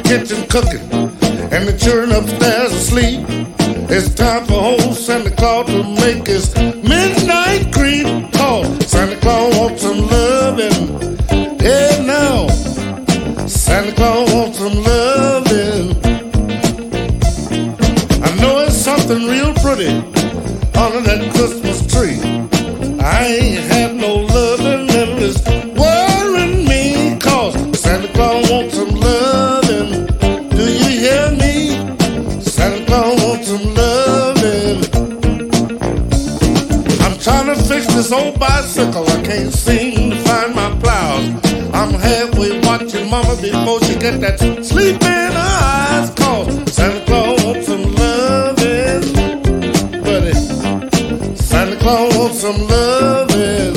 kitchen cooking, and the children upstairs asleep. It's time for old Santa Claus to make his midnight creep. Cause Santa Claus wants some loving. Yeah, now Santa Claus wants some loving. I know it's something real pretty under that Christmas tree. I ain't had no loving and it's worrying me. Cause Santa Claus wants some loving. Do you hear me? Santa Claus wants some loving. I'm trying to fix this old bicycle. I can't seem to find my plows. I'm halfway watching mama before she get that sleep in her eyes. Cause Santa Claus wants some loving. Buddy, Santa Claus wants some loving.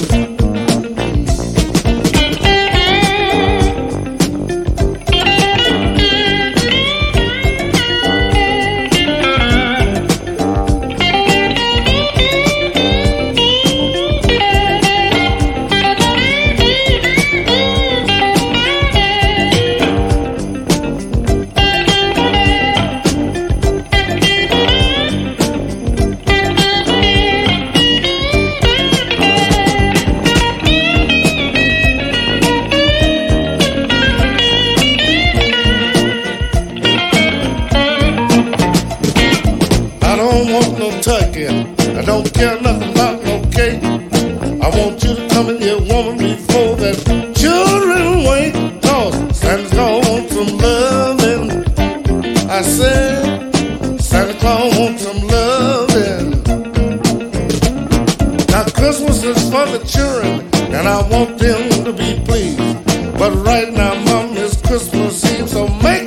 I don't want no turkey. I don't care nothing about no cake. I want you to come and get woman before that children wake. Cause Santa Claus wants some loving. I said Santa Claus wants some loving. Now Christmas is for the children, and I want them to be pleased. But right now, Mom, it's Christmas Eve, so make